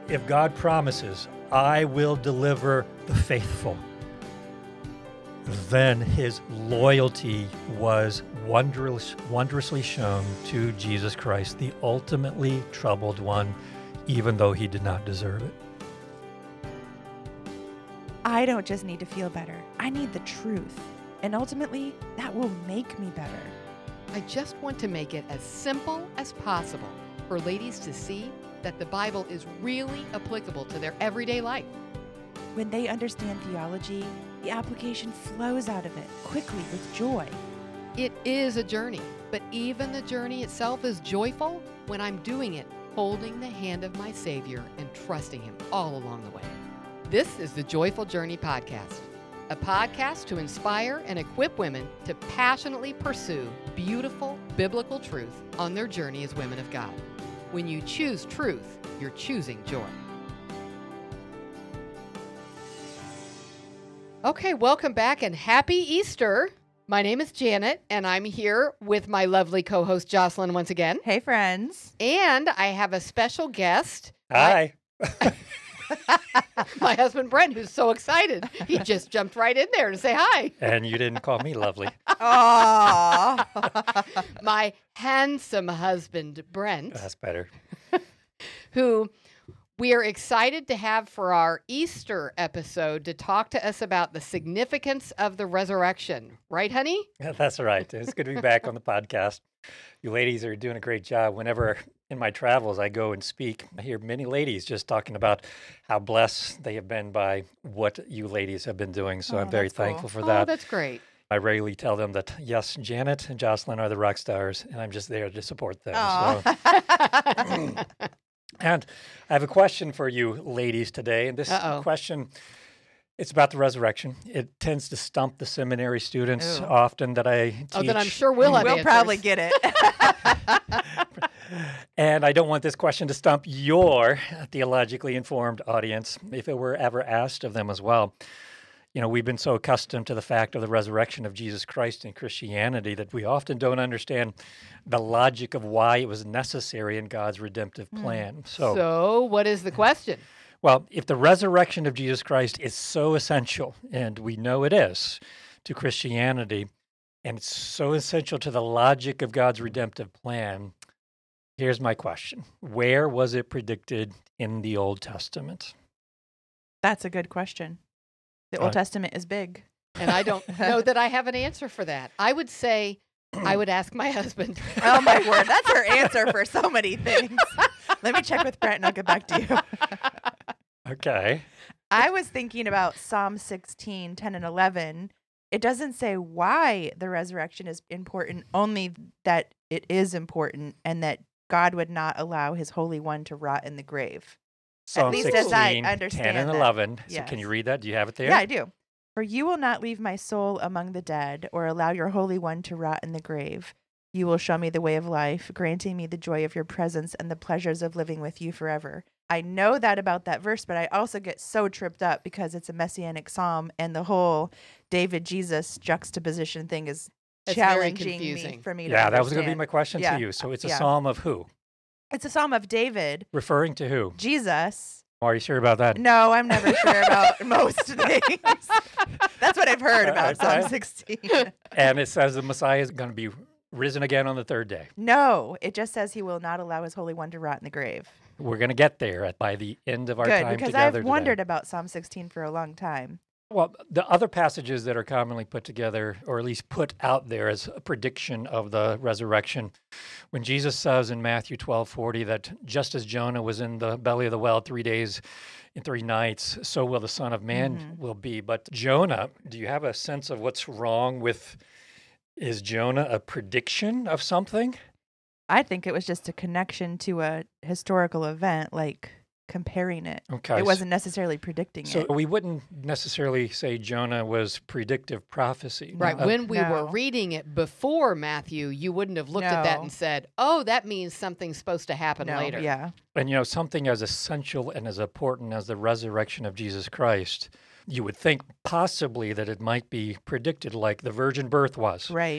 If God promises, I will deliver the faithful, then his loyalty was wondrously shown to Jesus Christ, the ultimately troubled one, even though he did not deserve it. I don't just need to feel better. I need the truth. And ultimately, that will make me better. I just want to make it as simple as possible for ladies to see that the Bible is really applicable to their everyday life. When they understand theology, the application flows out of it quickly with joy. It is a journey, but even the journey itself is joyful when I'm doing it, holding the hand of my Savior and trusting Him all along the way. This is the Joyful Journey Podcast, a podcast to inspire and equip women to passionately pursue beautiful biblical truth on their journey as women of God. When you choose truth, you're choosing joy. Okay, welcome back and happy Easter. My name is Janet, and I'm here with my lovely co-host Jocelyn once again. Hey, friends. And I have a special guest. Hi. My husband, Brent, who's so excited. He just jumped right in there to say hi. And you didn't call me lovely. Aww. My handsome husband, Brent. That's better. Who we are excited to have for our Easter episode to talk to us about the significance of the resurrection. Right, honey? Yeah, that's right. It's good to be back on the podcast. You ladies are doing a great job. Whenever in my travels I go and speak, I hear many ladies just talking about how blessed they have been by what you ladies have been doing. So I'm very thankful for that. Oh, that's great. I regularly tell them that, yes, Janet and Jocelyn are the rock stars, and I'm just there to support them. Aw. So. And I have a question for you ladies today. And this question, it's about the resurrection. It tends to stump the seminary students often that I teach. Oh, then I'm sure we'll have answers. Probably get it. And I don't want this question to stump your theologically informed audience if it were ever asked of them as well. You know, we've been so accustomed to the fact of the resurrection of Jesus Christ in Christianity that we often don't understand the logic of why it was necessary in God's redemptive plan. So what is the question? Well, if the resurrection of Jesus Christ is so essential, and we know it is, to Christianity, and it's so essential to the logic of God's redemptive plan, here's my question. Where was it predicted in the Old Testament? That's a good question. The Old Testament is big. And I don't know that I have an answer for that. I would say I would ask my husband. Oh, my word. That's her answer for so many things. Let me check with Brent and I'll get back to you. Okay. I was thinking about Psalm 16, 10 and 11. It doesn't say why the resurrection is important, only that it is important and that God would not allow his Holy One to rot in the grave. Psalm At least 16, as I understand 10 and that. 11. So Yes. can you read that? Do you have it there? Yeah, I do. For you will not leave my soul among the dead or allow your Holy One to rot in the grave. You will show me the way of life, granting me the joy of your presence and the pleasures of living with you forever. I know that about that verse, but I also get so tripped up because it's a messianic psalm and the whole David-Jesus juxtaposition thing is It's very challenging confusing. for me to Yeah, that was going to be understand. my question Yeah. to you. So it's a Yeah. psalm of who? It's a psalm of David, Referring to who? Jesus. Are you sure about that? No, I'm never sure about most things. That's what I've heard about Okay. Psalm 16. And it says the Messiah is going to be risen again on the third day. No, it just says he will not allow his Holy One to rot in the grave. We're going to get there by the end of our Good, time because together I've today. wondered about Psalm 16 for a long time. Well, the other passages that are commonly put together, or at least put out there as a prediction of the resurrection, when Jesus says in Matthew 12:40 that just as Jonah was in the belly of the whale 3 days and 3 nights, so will the Son of Man will be. But Jonah, do you have a sense of what's wrong with, is Jonah a prediction of something? I think it was just a connection to a historical event, like comparing it. Okay. It wasn't necessarily predicting So it. we wouldn't necessarily say Jonah was predictive prophecy. Right. When we were No. reading it before Matthew, you wouldn't have looked at that No. and said, oh, that means something's supposed to happen No, later. yeah. And, you know, something as essential and as important as the resurrection of Jesus Christ, you would think possibly that it might be predicted like the virgin birth was. Right.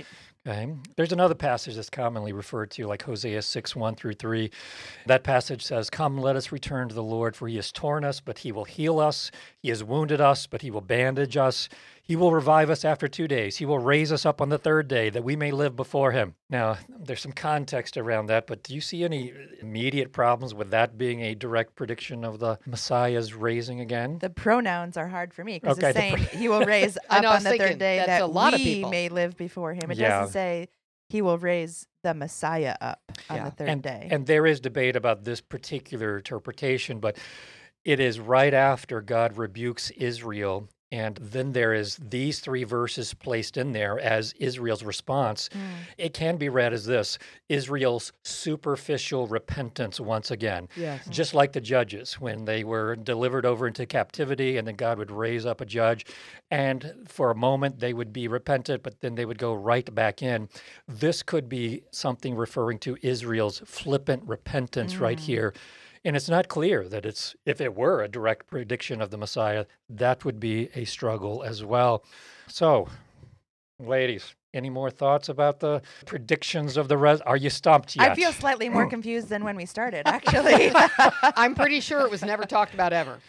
Okay. There's another passage that's commonly referred to, like Hosea 6, 1 through 3. That passage says, "Come, let us return to the Lord, for he has torn us, but he will heal us. He has wounded us, but he will bandage us. He will revive us after 2 days. He will raise us up on the third day, that we may live before him." Now, there's some context around that, but do you see any immediate problems with that being a direct prediction of the Messiah's raising again? The pronouns are hard for me because Okay, it's the saying he will raise I up know, I on was the thinking third day that's that a lot of we people. may live before him. It Yeah. doesn't say he will raise the Messiah up on Yeah. the third day. And there is debate about this particular interpretation, but it is right after God rebukes Israel. And then there is these 3 verses placed in there as Israel's response. It can be read as this: Israel's superficial repentance once again. Yes. Just like the judges, when they were delivered over into captivity, and then God would raise up a judge, and for a moment they would be repentant, but then they would go right back in. This could be something referring to Israel's flippant repentance right here. And it's not clear that if it were a direct prediction of the Messiah, that would be a struggle as well. So, ladies, any more thoughts about the predictions of the Are you stumped yet? I feel slightly more confused than when we started, actually. I'm pretty sure it was never talked about ever.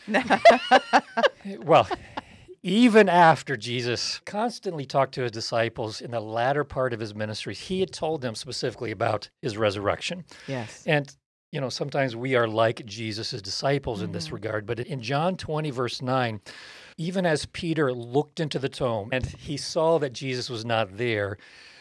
Well, even after Jesus constantly talked to his disciples in the latter part of his ministry, he had told them specifically about his resurrection. Yes. And sometimes we are like Jesus' disciples in this regard. But in John 20, verse 9, even as Peter looked into the tomb and he saw that Jesus was not there,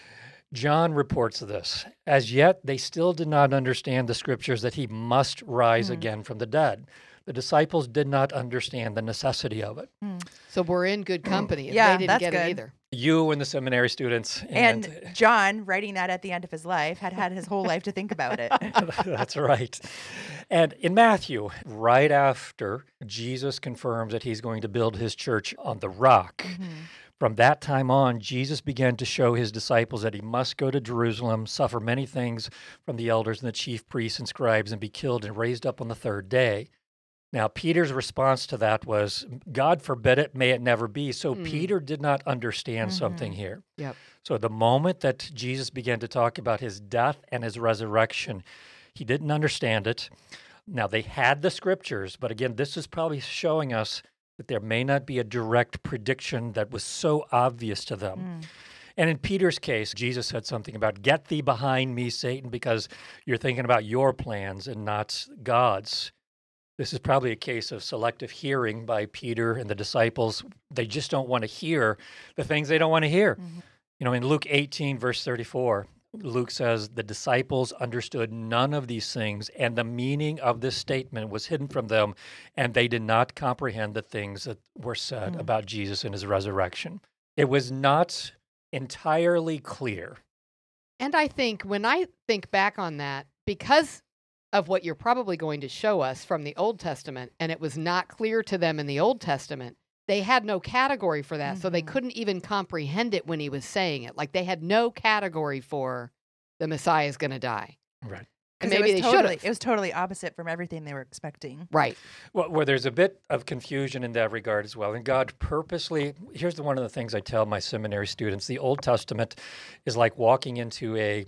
John reports this: "As yet, they still did not understand the scriptures that he must rise again from the dead." The disciples did not understand the necessity of it. So we're in good company. If Yeah, they didn't that's get good. it either. You and the seminary students. And John, writing that at the end of his life, had his whole life to think about it. That's right. And in Matthew, right after Jesus confirms that he's going to build his church on the rock, from that time on, Jesus began to show his disciples that he must go to Jerusalem, suffer many things from the elders and the chief priests and scribes, and be killed and raised up on the third day. Now, Peter's response to that was, "God forbid it, may it never be." So Peter did not understand something here. Yep. So the moment that Jesus began to talk about his death and his resurrection, he didn't understand it. Now, they had the scriptures, but again, this is probably showing us that there may not be a direct prediction that was so obvious to them. And in Peter's case, Jesus said something about, "Get thee behind me, Satan, because you're thinking about your plans and not God's." This is probably a case of selective hearing by Peter and the disciples. They just don't want to hear the things they don't want to hear. In Luke 18, verse 34, Luke says, "The disciples understood none of these things, and the meaning of this statement was hidden from them, and they did not comprehend the things that were said about Jesus and his resurrection." It was not entirely clear. And I think when I think back on that, because of what you're probably going to show us from the Old Testament, and it was not clear to them in the Old Testament, they had no category for that, so they couldn't even comprehend it when he was saying it. Like they had no category for the Messiah is going to die. Right. And 'Cause maybe they should have. It was totally opposite from everything they were expecting. Right. Well, there's a bit of confusion in that regard as well. And God purposely, here's one of the things I tell my seminary students: the Old Testament is like walking into a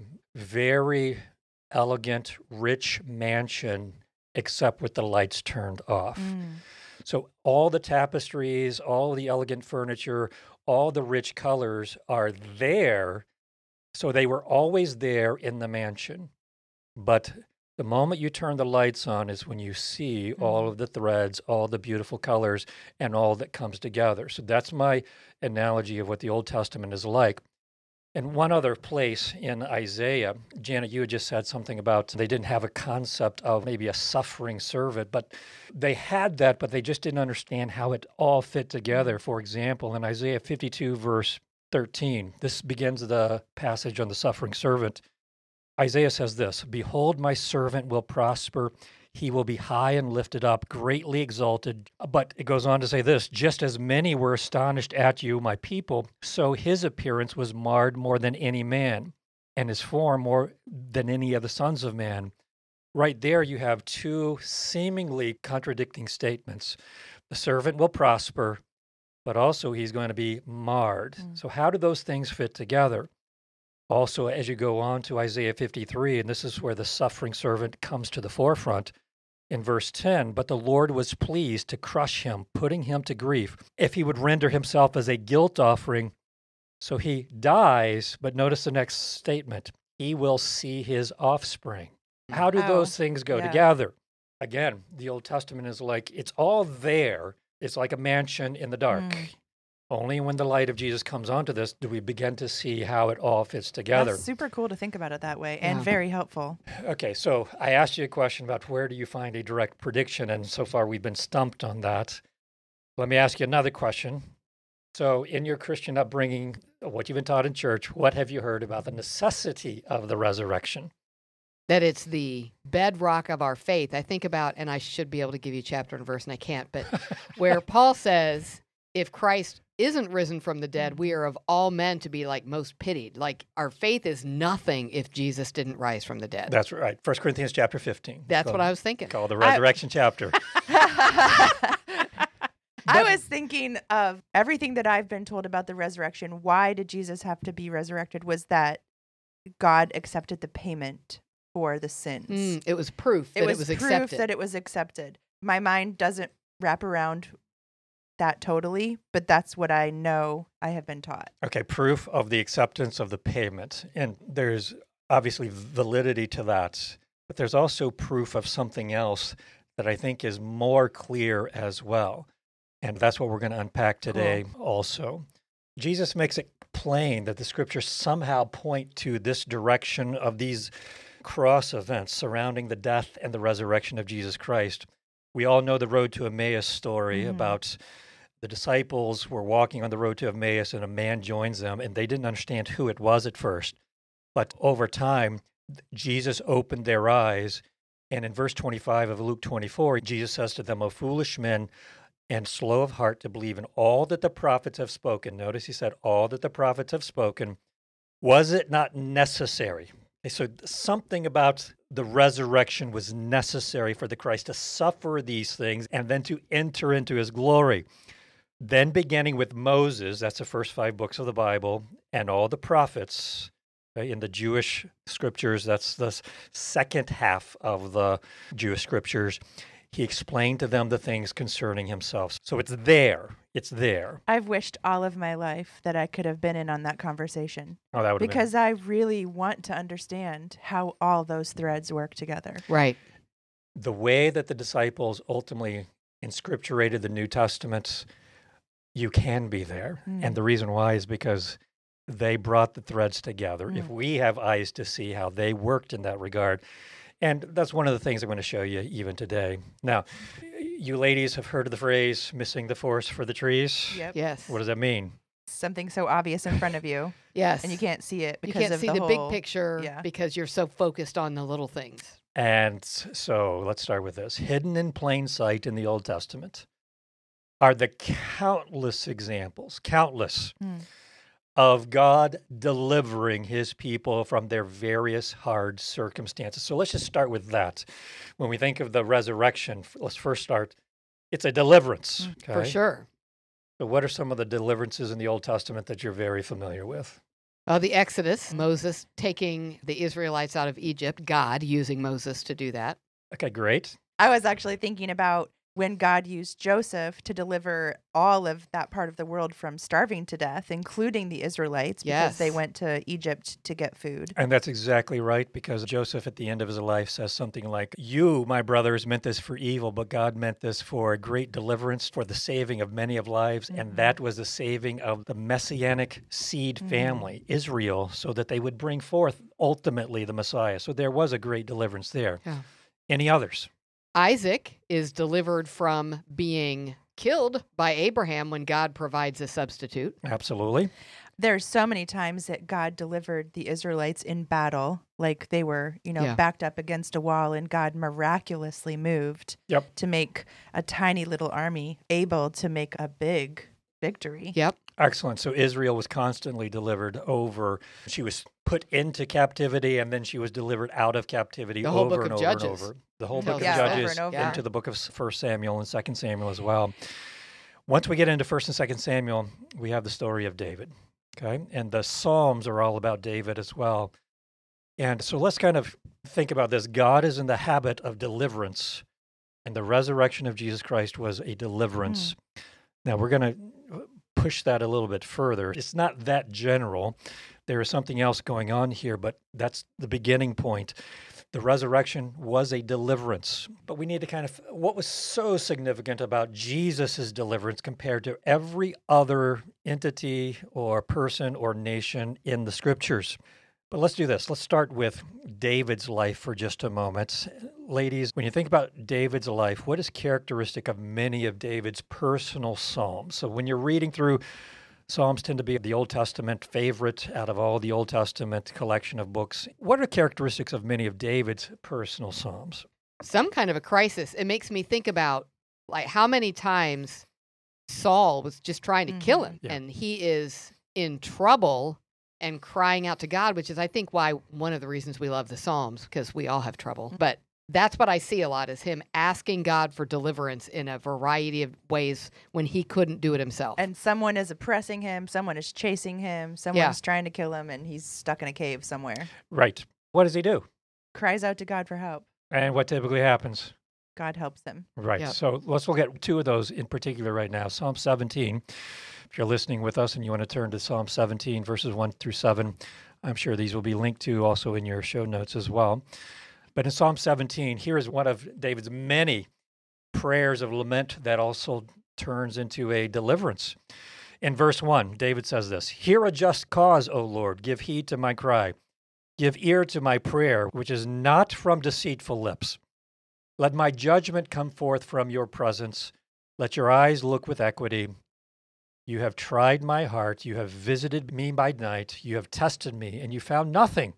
very elegant, rich mansion, except with the lights turned off. So all the tapestries, all the elegant furniture, all the rich colors are there. So they were always there in the mansion. But the moment you turn the lights on is when you see all of the threads, all the beautiful colors, and all that comes together. So that's my analogy of what the Old Testament is like. And one other place in Isaiah, Janet, you had just said something about they didn't have a concept of maybe a suffering servant, but they had that, but they just didn't understand how it all fit together. For example, in Isaiah 52, verse 13, this begins the passage on the suffering servant. Isaiah says this: "Behold, my servant will prosper. He will be high and lifted up, greatly exalted." But it goes on to say this: "Just as many were astonished at you, my people, so his appearance was marred more than any man, and his form more than any of the sons of man." Right there, you have two seemingly contradicting statements. The servant will prosper, but also he's going to be marred. So how do those things fit together? Also, as you go on to Isaiah 53, and this is where the suffering servant comes to the forefront in verse 10, but the Lord was pleased to crush him, putting him to grief, if he would render himself as a guilt offering. So he dies, but notice the next statement, he will see his offspring. How do Oh, those things go yeah. together? Again, the Old Testament is like, it's all there. It's like a mansion in the dark. Mm. Only when the light of Jesus comes onto this do we begin to see how it all fits together. That's super cool to think about it that way and Yeah. very helpful. Okay, so I asked you a question about where do you find a direct prediction, and so far we've been stumped on that. Let me ask you another question. So, in your Christian upbringing, what you've been taught in church, what have you heard about the necessity of the resurrection? That it's the bedrock of our faith. I think about, and I should be able to give you chapter and verse, and I can't, but where Paul says, if Christ isn't risen from the dead, we are of all men to be like most pitied. Like our faith is nothing if Jesus didn't rise from the dead. That's right. 1 Corinthians chapter 15. That's what I was thinking. Called the resurrection chapter. I was thinking of everything that I've been told about the resurrection. Why did Jesus have to be resurrected? Was that God accepted the payment for the sins. It was proof that it was proof accepted. that it was accepted. My mind doesn't wrap around that totally, but that's what I know I have been taught. Okay, proof of the acceptance of the payment. And there's obviously validity to that, but there's also proof of something else that I think is more clear as well. And that's what we're going to unpack today also. Jesus makes it plain that the scriptures somehow point to this direction of these cross events surrounding the death and the resurrection of Jesus Christ. We all know the road to Emmaus story about the disciples were walking on the road to Emmaus and a man joins them, and they didn't understand who it was at first. But over time, Jesus opened their eyes. And in verse 25 of Luke 24, Jesus says to them, O foolish men, and slow of heart to believe in all that the prophets have spoken. Notice he said, all that the prophets have spoken. Was it not necessary? So something about the resurrection was necessary for the Christ to suffer these things and then to enter into his glory. Then beginning with Moses, that's the first 5 books of the Bible, and all the prophets in the Jewish scriptures, that's the second half of the Jewish scriptures, he explained to them the things concerning himself. So it's there. It's there. I've wished all of my life that I could have been in on that conversation Oh, that would have because I really want to understand how all those threads work together. Right. been the way that the disciples ultimately inscripturated the New Testament. You can be there. And the reason why is because they brought the threads together. If we have eyes to see how they worked in that regard. And that's one of the things I'm going to show you even today. Now, you ladies have heard of the phrase, missing the forest for the trees? Yep. Yes. What does that mean? Something so obvious in front of you Yes. and you can't see it You because can't of see the the big whole- picture yeah. because you're so focused on the little things. And so let's start with this. Hidden in plain sight in the Old Testament are the countless examples, of God delivering his people from their various hard circumstances. So let's just start with that. When we think of the resurrection, let's first start, it's a deliverance. For okay? sure. So what are some of the deliverances in the Old Testament that you're very familiar with? The Exodus, Moses taking the Israelites out of Egypt, God using Moses to do that. Okay, great. I was actually thinking about when God used Joseph to deliver all of that part of the world from starving to death, including the Israelites, because they Yes. went to Egypt to get food. And that's exactly right, because Joseph at the end of his life says something like, you, my brothers, meant this for evil, but God meant this for a great deliverance, for the saving of many of lives. And that was the saving of the messianic seed family, Israel, so that they would bring forth ultimately the Messiah. So there was a great deliverance there. Yeah. Any others? Isaac is delivered from being killed by Abraham when God provides a substitute. Absolutely. There's so many times that God delivered the Israelites in battle, like they were, Yeah. backed up against a wall, and God miraculously moved Yep. to make a tiny little army able to make a big victory. Yep. Excellent. So Israel was constantly delivered over. She was put into captivity, and then she was delivered out of captivity The whole over book and of over and Judges over. The whole tells book of us Yeah, that. over Judges and over. into the book of 1 Samuel and 2 Samuel as well. Once we get into 1 and 2 Samuel, we have the story of David. Okay. And the Psalms are all about David as well. And so let's kind of think about this. God is in the habit of deliverance, and the resurrection of Jesus Christ was a deliverance. Now, we're going to push that a little bit further. It's not that general. There is something else going on here, but that's the beginning point. The resurrection was a deliverance, but we need to kind of, what was so significant about Jesus' deliverance compared to every other entity or person or nation in the scriptures? But let's do this. Let's start with David's life for just a moment. Ladies, when you think about David's life, what is characteristic of many of David's personal psalms? So when you're reading through, Psalms tend to be the Old Testament favorite out of all the Old Testament collection of books. What are characteristics of many of David's personal psalms? Some kind of a crisis. It makes me think about like how many times Saul was just trying to kill him, Yeah. and he is in trouble and crying out to God, which is, I think, why one of the reasons we love the Psalms, because we all have trouble. But that's what I see a lot, is him asking God for deliverance in a variety of ways when he couldn't do it himself. And someone is oppressing him, someone is chasing him, someone's trying to kill him, and he's stuck in a cave somewhere. Right. What does he do? Cries out to God for help. And what typically happens? God helps him. Right. Yep. So let's look at two of those in particular right now. Psalm 17. If you're listening with us and you want to turn to Psalm 17, verses 1 through 7, I'm sure these will be linked to also in your show notes as well. But in Psalm 17, here is one of David's many prayers of lament that also turns into a deliverance. In verse 1, David says this: "Hear a just cause, O Lord, give heed to my cry. Give ear to my prayer, which is not from deceitful lips. Let my judgment come forth from your presence. Let your eyes look with equity. You have tried my heart. You have visited me by night. You have tested me, and you found nothing.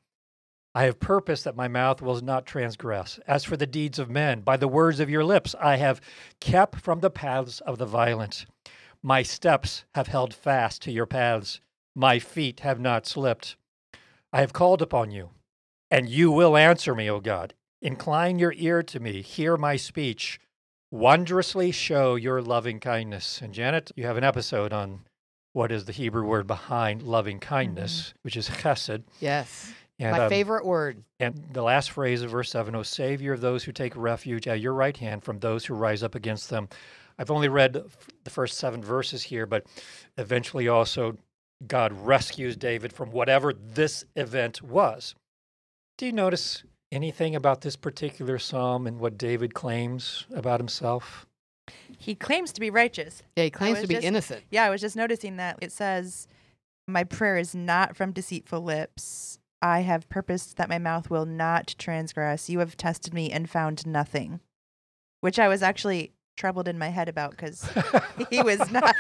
I have purposed that my mouth will not transgress. As for the deeds of men, by the words of your lips, I have kept from the paths of the violent. My steps have held fast to your paths. My feet have not slipped. I have called upon you, and you will answer me, O God. Incline your ear to me. Hear my speech. Wondrously show your loving kindness." And Janet, you have an episode on what is the Hebrew word behind loving kindness, which is chesed. Yes. And, My favorite word. And the last phrase of verse 7, "O Savior of those who take refuge at your right hand from those who rise up against them." I've only read the first 7 verses here, but eventually also God rescues David from whatever this event was. Do you notice anything about this particular psalm and what David claims about himself? He claims to be righteous. Yeah, he claims was to be just- innocent. Yeah, I was just noticing that. It says, "My prayer is not from deceitful lips. I have purposed that my mouth will not transgress. You have tested me and found nothing." Which I was actually troubled in my head about, because he was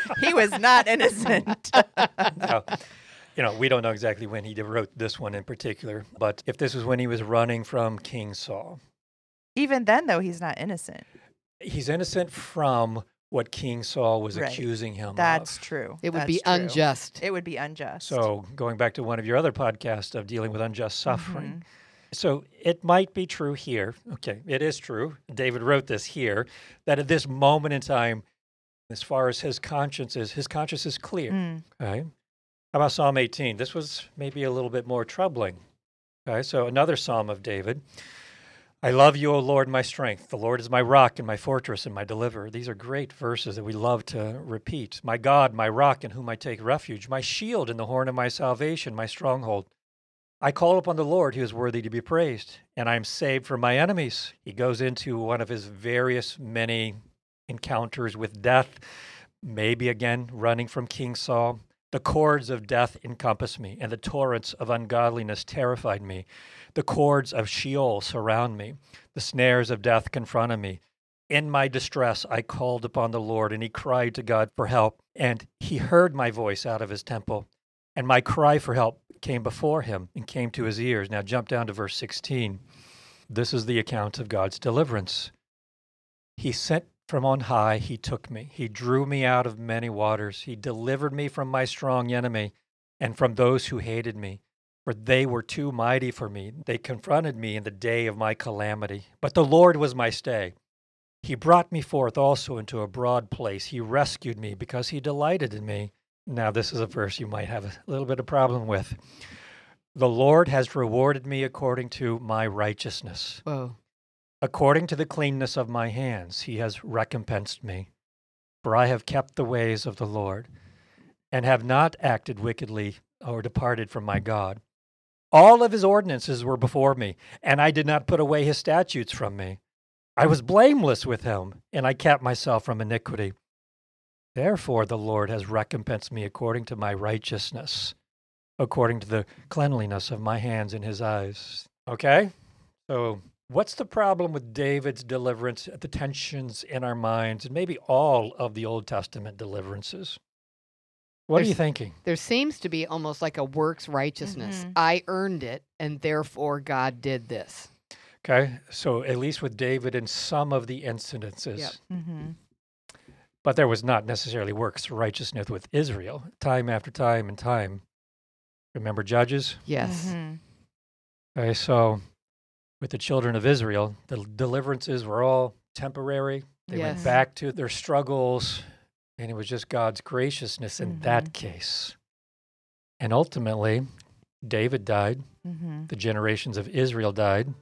not innocent. Now, we don't know exactly when he wrote this one in particular, but if this was when he was running from King Saul, Even then, though, he's not innocent. he's innocent from what King Saul was Right. accusing him That's of. true. It would That's be true. unjust. It would be unjust. So going back to one of your other podcasts of dealing with unjust suffering. Mhm. So it might be true here. Okay, it is true. David wrote this here, that at this moment in time, as far as his conscience is clear. Mm. Okay. How about Psalm 18? This was maybe a little bit more troubling. Okay, so another Psalm of David. "I love you, O Lord, my strength. The Lord is my rock and my fortress and my deliverer." These are great verses that we love to repeat. "My God, my rock in whom I take refuge, my shield and the horn of my salvation, my stronghold. I call upon the Lord who is worthy to be praised, and I am saved from my enemies." He goes into one of his various many encounters with death, maybe again running from King Saul. "The cords of death encompass me, and the torrents of ungodliness terrified me. The cords of Sheol surround me. The snares of death confronted me. In my distress, I called upon the Lord, and he cried to God for help. And he heard my voice out of his temple, and my cry for help came before him and came to his ears." Now jump down to verse 16. This is the account of God's deliverance. "He sent from on high, he took me. He drew me out of many waters. He delivered me from my strong enemy and from those who hated me. For they were too mighty for me. They confronted me in the day of my calamity. But the Lord was my stay. He brought me forth also into a broad place. He rescued me because he delighted in me. Now, this is a verse you might have a little bit of problem with. The Lord has rewarded me according to my righteousness. Whoa. According to the cleanness of my hands, he has recompensed me. For I have kept the ways of the Lord, and have not acted wickedly or departed from my God. All of his ordinances were before me, and I did not put away his statutes from me. I was blameless with him, and I kept myself from iniquity. Therefore the Lord has recompensed me according to my righteousness, according to the cleanliness of my hands in his eyes. Okay? So what's the problem with David's deliverance, the tensions in our minds, and maybe all of the Old Testament deliverances? What are you thinking? There seems to be almost like a works righteousness. Mhm. I earned it, and therefore God did this. Okay? So at least with David in some of the incidences. Yep. Mm-hmm. But there was not necessarily works righteousness with Israel, time after time and time. Remember Judges? Yes. Mm-hmm. Okay, so with the children of Israel, the deliverances were all temporary. They went Yes. back to their struggles, and it was just God's graciousness in that Mhm. case. And ultimately, David died. Mm-hmm. The generations of Israel died.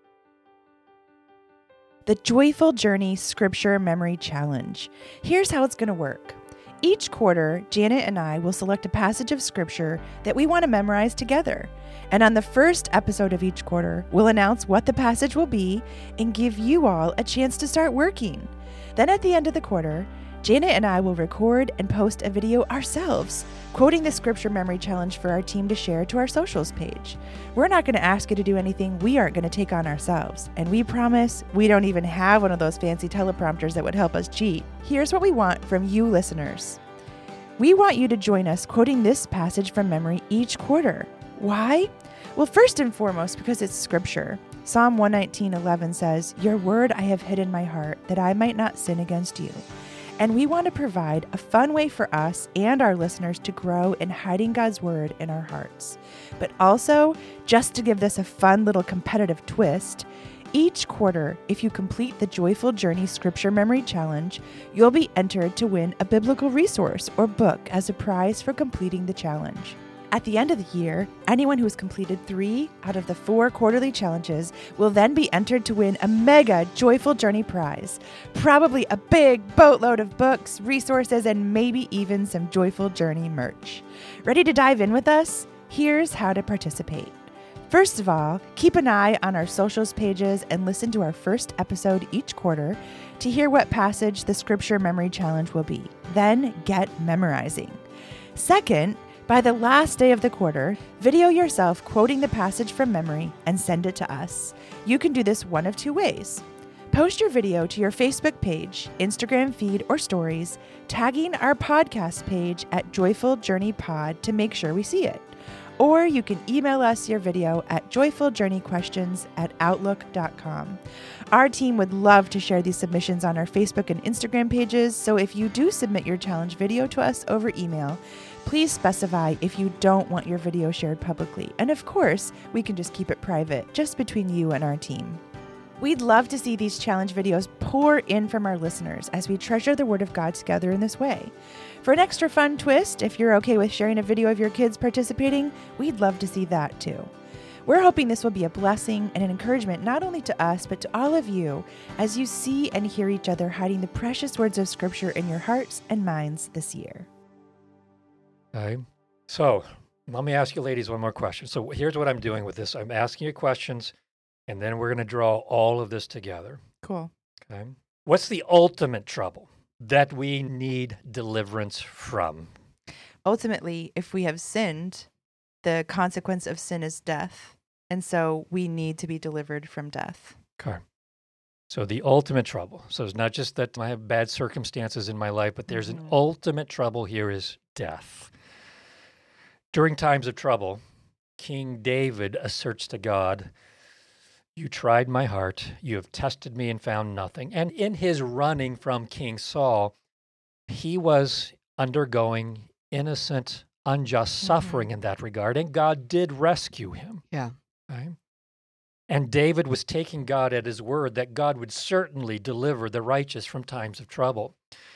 The Joyful Journey Scripture Memory Challenge. Here's how it's going to work. Each quarter, Janet and I will select a passage of Scripture that we want to memorize together. And on the first episode of each quarter, we'll announce what the passage will be and give you all a chance to start working. Then at the end of the quarter, Janet and I will record and post a video ourselves, quoting the Scripture Memory Challenge for our team to share to our socials page. We're not going to ask you to do anything we aren't going to take on ourselves, and we promise we don't even have one of those fancy teleprompters that would help us cheat. Here's what we want from you listeners. We want you to join us quoting this passage from memory each quarter. Why? Well, first and foremost, because it's Scripture. Psalm 119:11 says, "Your word I have hid in my heart, that I might not sin against you." And we want to provide a fun way for us and our listeners to grow in hiding God's word in our hearts. But also, just to give this a fun little competitive twist, each quarter, if you complete the Joyful Journey Scripture Memory Challenge, you'll be entered to win a biblical resource or book as a prize for completing the challenge. At the end of the year, anyone who has completed 3 out of the 4 quarterly challenges will then be entered to win a mega Joyful Journey prize. Probably a big boatload of books, resources, and maybe even some Joyful Journey merch. Ready to dive in with us? Here's how to participate. First of all, keep an eye on our socials pages and listen to our first episode each quarter to hear what passage the Scripture Memory Challenge will be. Then get memorizing. Second, by the last day of the quarter, video yourself quoting the passage from memory and send it to us. You can do this one of 2 ways. Post your video to your Facebook page, Instagram feed, or stories, tagging our podcast page at Joyful Journey Pod to make sure we see it. Or you can email us your video at joyfuljourneyquestions@outlook.com. Our team would love to share these submissions on our Facebook and Instagram pages, so if you do submit your challenge video to us over email, please specify if you don't want your video shared publicly. And of course, we can just keep it private, just between you and our team. We'd love to see these challenge videos pour in from our listeners as we treasure the Word of God together in this way. For an extra fun twist, if you're okay with sharing a video of your kids participating, we'd love to see that too. We're hoping this will be a blessing and an encouragement not only to us, but to all of you as you see and hear each other hiding the precious words of Scripture in your hearts and minds this year. Okay. So let me ask you ladies one more question. So here's what I'm doing with this. I'm asking you questions, and then we're going to draw all of this together. Cool. Okay. What's the ultimate trouble that we need deliverance from? Ultimately, if we have sinned, the consequence of sin is death. And so we need to be delivered from death. Okay. So the ultimate trouble. So it's not just that I have bad circumstances in my life, but there's an ultimate trouble here is death. During times of trouble, King David asserts to God, "You tried my heart, you have tested me and found nothing." And in his running from King Saul, he was undergoing innocent, unjust suffering in that regard, and God did rescue him. Yeah. Right? And David was taking God at his word that God would certainly deliver the righteous from times of trouble.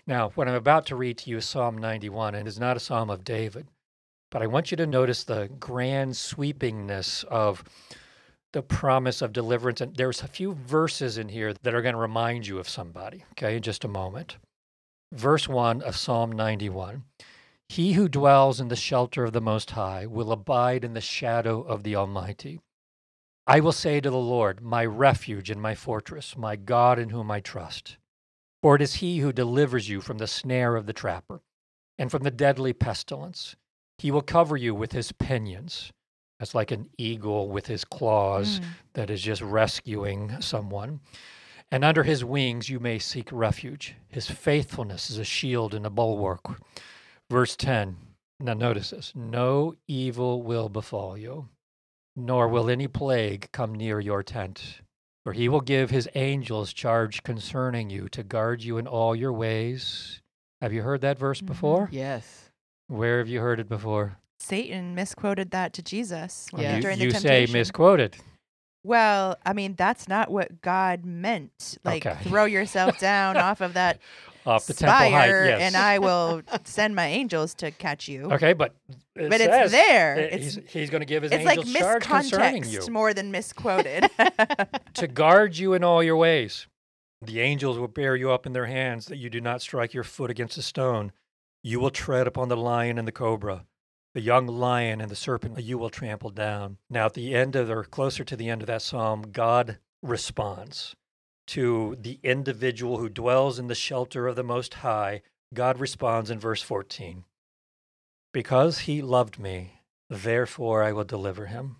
Now, what I'm about to read to you is Psalm 91, and it's not a psalm of David, but I want you to notice the grand sweepingness of the promise of deliverance. And there's a few verses in here that are going to remind you of somebody, okay, in just a moment. Verse 1 of Psalm 91. He who dwells in the shelter of the Most High will abide in the shadow of the Almighty. I will say to the Lord, my refuge and my fortress, my God in whom I trust. For it is he who delivers you from the snare of the trapper and from the deadly pestilence. He will cover you with his pinions. That's like an eagle with his claws that is just rescuing someone. And under his wings you may seek refuge. His faithfulness is a shield and a bulwark. Verse 10, now notice this. No evil will befall you, nor will any plague come near your tent. For he will give his angels charge concerning you to guard you in all your ways. Have you heard that verse before? Yes. Where have you heard it before? Satan misquoted that to Jesus Yeah. during the You say temptation. misquoted. Well, I mean, that's not what God meant. Like, Okay. throw yourself down off of that Off the temple height, spire, yes. and I will send my angels to catch you. Okay, but But it's there. He's going to give his It's like angels charge concerning you miscontext more than misquoted. to guard you in all your ways. The angels will bear you up in their hands that you do not strike your foot against a stone. You will tread upon the lion and the cobra. The young lion and the serpent you will trample down. Now, at the end of, or closer to the end of that psalm, God responds to the individual who dwells in the shelter of the Most High. God responds in verse 14. Because he loved me, therefore I will deliver him.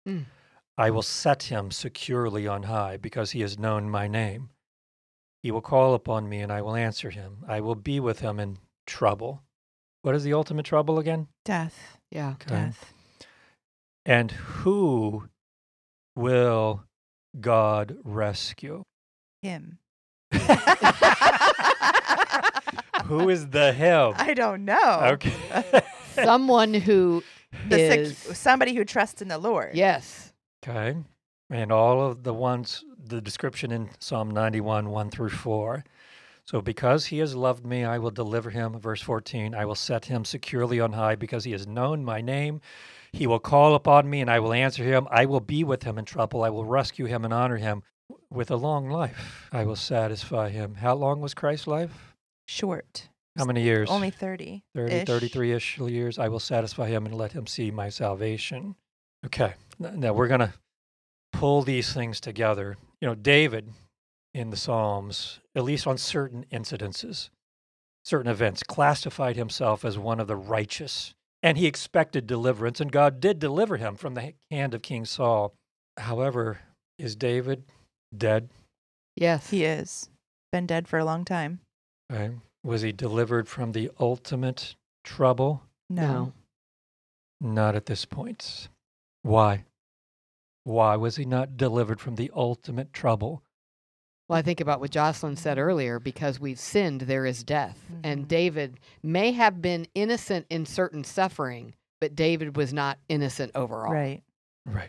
I will set him securely on high because he has known my name. He will call upon me and I will answer him. I will be with him in trouble. What is the ultimate trouble again? Death. Yeah. Okay. Death. And who will God rescue? Him. Who is the him? I don't know. Okay. Someone who is. Somebody who trusts in the Lord. Yes. Okay. And all of the ones, the description in Psalm 91, 1 through 4. So because he has loved me, I will deliver him. Verse 14, I will set him securely on high because he has known my name. He will call upon me and I will answer him. I will be with him in trouble. I will rescue him and honor him with a long life. I will satisfy him. How long was Christ's life? Short. How many years? Only 30. 30, 33-ish years. I will satisfy him and let him see my salvation. Okay. Now we're going to pull these things together. You know, David in the Psalms, at least on certain incidences, certain events, classified himself as one of the righteous. And he expected deliverance, and God did deliver him from the hand of King Saul. However, is David dead? Yes. He is. Been dead for a long time. Okay. Was he delivered from the ultimate trouble? No. Not at this point. Why? Why was he not delivered from the ultimate trouble? Well, I think about what Jocelyn said earlier, because we've sinned, there is death. And David may have been innocent in certain suffering, but David was not innocent overall. Right. Right.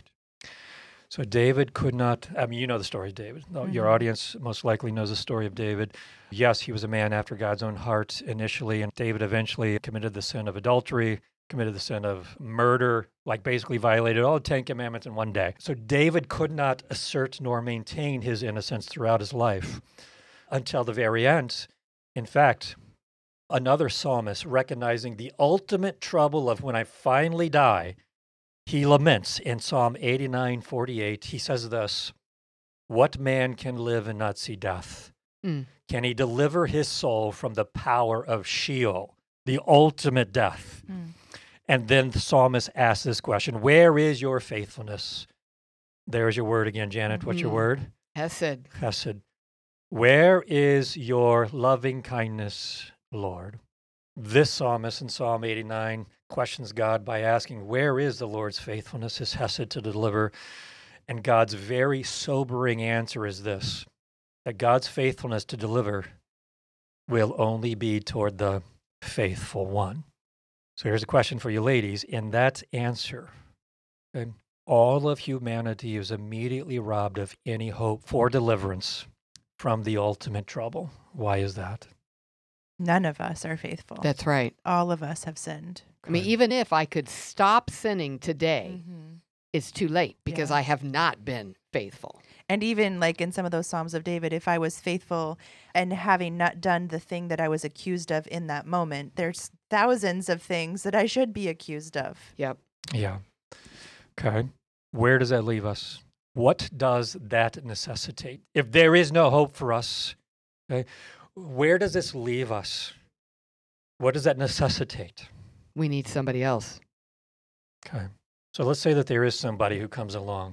So David could not, I mean, you know the story of David. Your audience most likely knows the story of David. Yes, he was a man after God's own heart initially, and David eventually committed the sin of adultery, committed the sin of murder, like basically violated all the 10 commandments in one day. So David could not assert nor maintain his innocence throughout his life until the very end. In fact, another psalmist, recognizing the ultimate trouble of when I finally die, he laments in Psalm 89:48. He says this, what man can live and not see death? Can he deliver his soul from the power of Sheol, the ultimate death? And then the psalmist asks this question, where is your faithfulness? There's your word again, Janet. What's your word? Hesed. Hesed. Where is your loving kindness, Lord? This psalmist in Psalm 89 questions God by asking, where is the Lord's faithfulness, his hesed to deliver? And God's very sobering answer is this, that God's faithfulness to deliver will only be toward the faithful one. So here's a question for you ladies. In that answer, okay, all of humanity is immediately robbed of any hope for deliverance from the ultimate trouble. Why is that? None of us are faithful. That's right. All of us have sinned. I mean, Okay. even if I could stop sinning today, it's too late because Yeah. I have not been faithful. And even like in some of those Psalms of David, if I was faithful and having not done the thing that I was accused of in that moment, there's thousands of things that I should be accused of. Yep. Yeah. Okay. Where does that leave us? What does that necessitate? If there is no hope for us, okay, where does this leave us? What does that necessitate? We need somebody else. Okay. So let's say that there is somebody who comes along.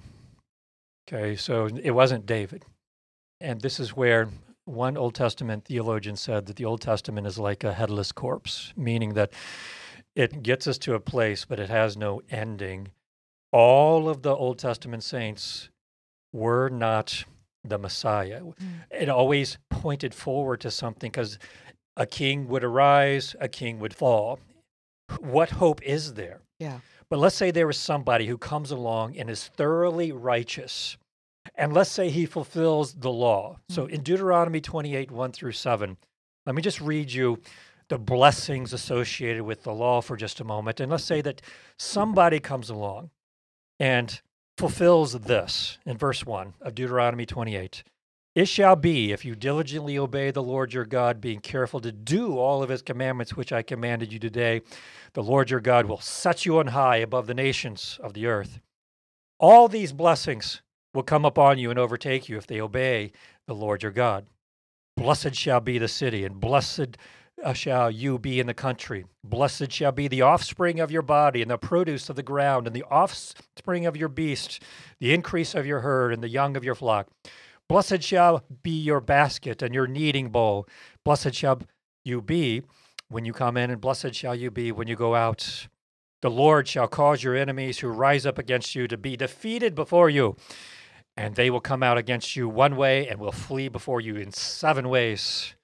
Okay. So it wasn't David. And this is where one Old Testament theologian said that the Old Testament is like a headless corpse, meaning that it gets us to a place, but it has no ending. All of the Old Testament saints were not the Messiah. It always pointed forward to something because a king would arise, a king would fall. What hope is there? Yeah. But let's say there is somebody who comes along and is thoroughly righteous. And let's say he fulfills the law. So in Deuteronomy 28, 1 through 7, let me just read you the blessings associated with the law for just a moment. And let's say that somebody comes along and fulfills this in verse 1 of Deuteronomy 28. It shall be, if you diligently obey the Lord your God, being careful to do all of his commandments which I commanded you today, the Lord your God will set you on high above the nations of the earth. All these blessings will come upon you and overtake you if they obey the Lord your God. Blessed shall be the city, and blessed shall you be in the country. Blessed shall be the offspring of your body, and the produce of the ground, and the offspring of your beast, the increase of your herd, and the young of your flock. Blessed shall be your basket and your kneading bowl. Blessed shall you be when you come in, and blessed shall you be when you go out. The Lord shall cause your enemies who rise up against you to be defeated before you, and they will come out against you one way and will flee before you in 7 ways.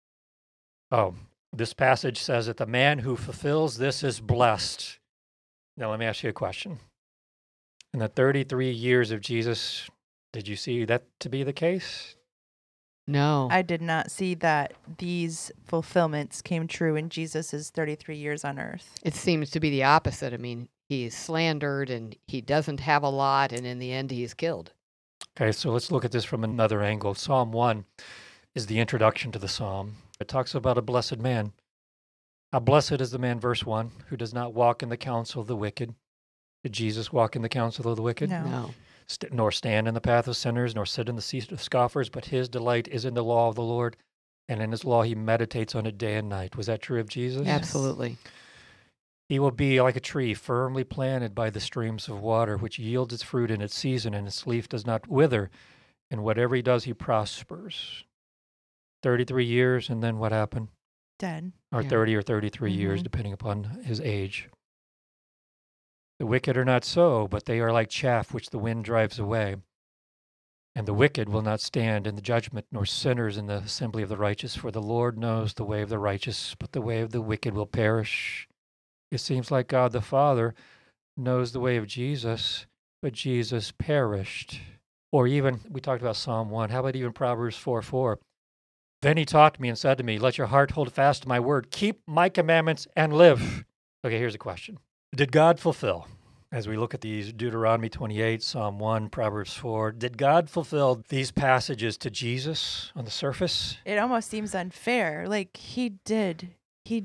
Oh, this passage says that the man who fulfills this is blessed. Now, let me ask you a question. In the 33 years of Jesus, did you see that to be the case? No. I did not see that these fulfillments came true in Jesus's 33 years on earth. It seems to be the opposite. I mean, he's slandered and he doesn't have a lot, and in the end, he's killed. Okay, so let's look at this from another angle. Psalm 1 is the introduction to the psalm. It talks about a blessed man. How blessed is the man, verse 1, who does not walk in the counsel of the wicked. Did Jesus walk in the counsel of the wicked? No. No. Nor stand in the path of sinners, nor sit in the seat of scoffers, but his delight is in the law of the Lord, and in his law he meditates on it day and night. Was that true of Jesus? Yes. Absolutely. He will be like a tree firmly planted by the streams of water, which yields its fruit in its season, and its leaf does not wither. And whatever he does, he prospers. 33 years, and then what happened? Dead. Or Yeah. 30 or 33 years, Mhm. depending upon his age. The wicked are not so, but they are like chaff which the wind drives away. And the wicked will not stand in the judgment, nor sinners in the assembly of the righteous. For the Lord knows the way of the righteous, but the way of the wicked will perish. It seems like God the Father knows the way of Jesus, but Jesus perished. Or even, we talked about Psalm 1. How about even Proverbs 4:4? Then he taught me and said to me, let your heart hold fast to my word. Keep my commandments and live. Okay, here's a question. Did God fulfill, as we look at these Deuteronomy 28, Psalm 1, Proverbs 4, did God fulfill these passages to Jesus on the surface? It almost seems unfair. Like he did